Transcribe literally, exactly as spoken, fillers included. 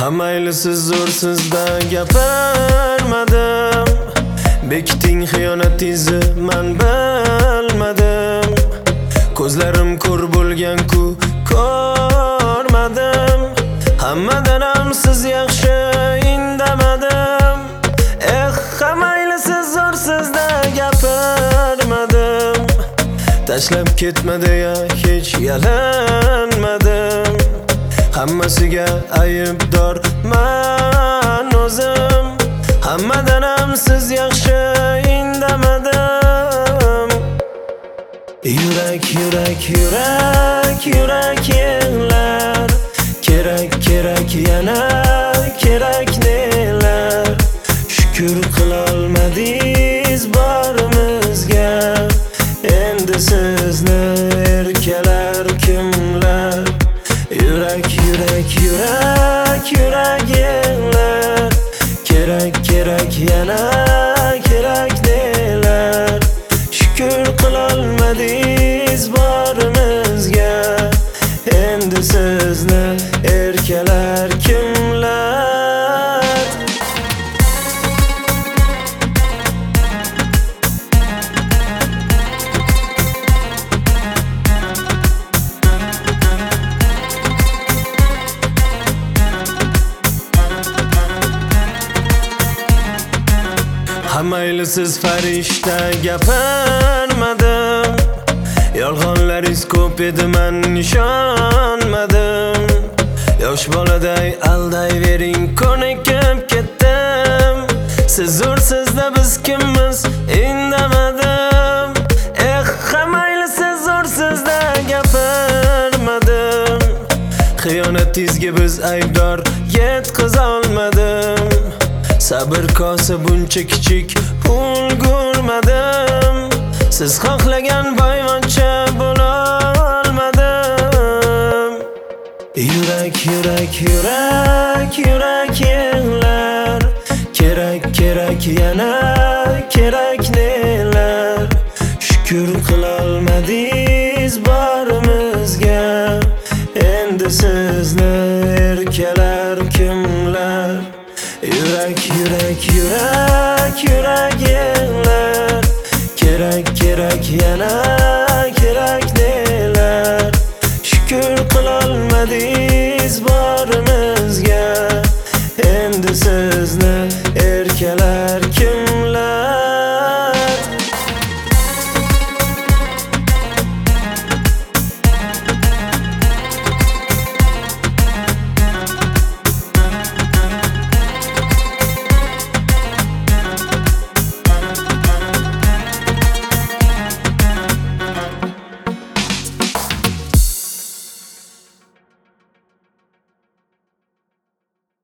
Hamayli siz zo'r sizda gapirmadim. Bekiting xiyonatingizni men bilmadim. Ko'zlarim ko'r bo'lgan-ku ko'rmadim. Hammadan ham siz yaxshi indamadim. Eh, hamayli siz zo'r sizda gapirmadim. Tashlab ketma deya hech yalinmadim. Hammasiga aybdor men o'zim. Hammadan ham siz yaxshi indamadim. Yurak, yurak, yurak, yurak yig'lar. Kerak, kerak, yana kerak nelar. Shukr qilolmadingiz borimizga. Endi sizni erkalar kimlar? Yurak, yurak, yurak, yurak yig'lar. Kerak, kerak, yana kerak nelar. Shukr qilolmadingiz borimizga. Endi sizni erkalar kimlar? Hamayli siz farishta gapirmadim. Yolg'onlaringiz ko'p edi, men ishonmadim. Yosh boladay aldayvering, ko'nikib ketdim. Siz zo'r sizda biz kimmiz indamadim. Eh, hamayli siz zo'r sizda gapirmadim. Xiyonatingizga biz aybdor yetkazolmadim. Sabr kosa buncha kichik ulgurmadim. Siz xohlagan boyvachcha bo'la olmadim. Yurak, yurak, yurak, yurak yig'lar. Kerak, kerak, yana kerak nelar. Shukr qilolmadingiz borimizga. Endi sizni erkalar kimlar? Yurak, yurak, yurak, yurak yig'lar. Kerak, kerak, yana kerak nelar. Shukr qilolmadingiz borimizga.